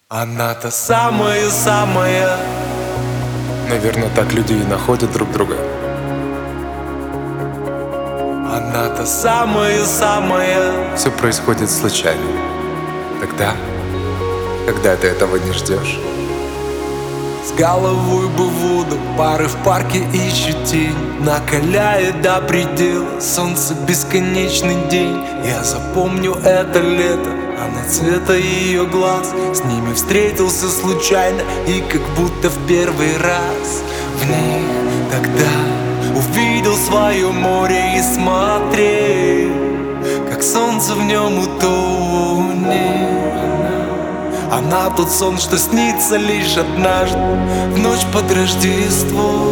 Она-то самая-самая. Наверное, так люди и находят друг друга. Она-то самая-самая. Все происходит случайно. Тогда, когда ты этого не ждешь. С головой бы в воду, пары в парке ищут тень. Накаляет до предела солнце, бесконечный день. Я запомню это лето, она цвета ее глаз. С ними встретился случайно и как будто в первый раз. В ней тогда увидел свое море и смотрел, как солнце в нем утонет. Она тот сон, что снится лишь однажды в ночь под Рождество.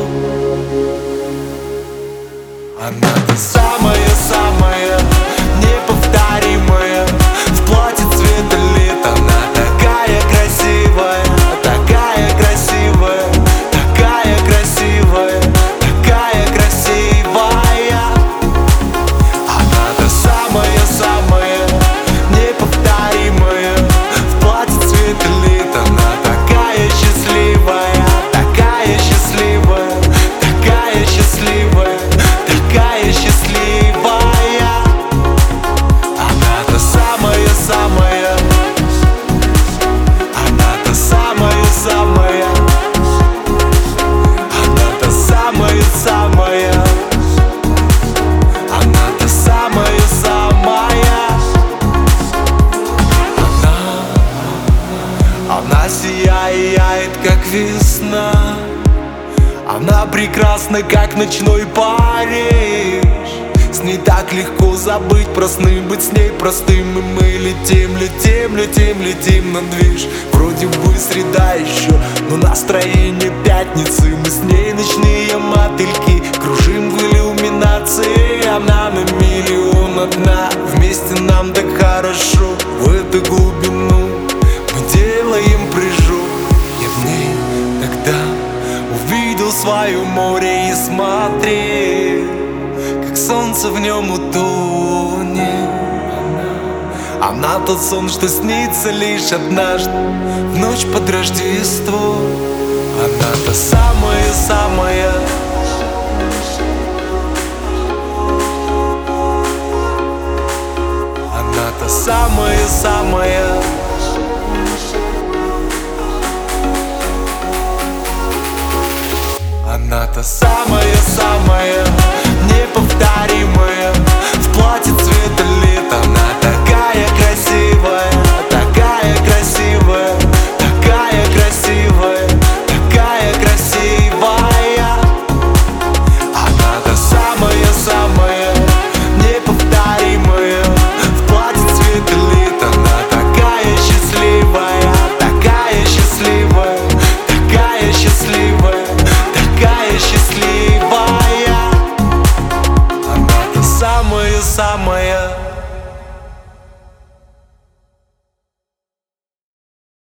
Она-то самая-самая, неповторимая. В платье цвета лета она такая красивая, такая красивая, такая красивая, такая красивая. Она-то самая-самая, неповторимая. В платье цвета лета она такая счастливая, такая счастливая, такая счастливая, такая счастливая. Она-то самая-самая, она-то самая-самая, она-то самая-самая, она-то самая-самая. Она сияет, как весна. Она прекрасна, как ночной Париж. С ней так легко забыть про сны, быть с ней простым. И мы летим, летим, летим, летим на движ. Вроде бы среда еще, но настроение пятницы. Мы с ней ночные мотыльки, кружим в иллюминации. Она на миллион одна, вместе нам так хорошо. В эту глубину мы делаем прыжок. Я в ней тогда увидел свое море и смотрел, как солнце в нем утонет. Она тот сон, что снится лишь однажды в ночь под Рождество. Она-то самая-самая, она-то самая-самая. Она-то самая-самая, неповторимая. В платье цвета лета она такая красивая, такая красивая, такая красивая, такая красивая. Она-то самая-самая, неповторимая. В платье цвета лета она такая счастливая, такая счастливая, такая счастливая, такая счастливая. Она-то самая-самая.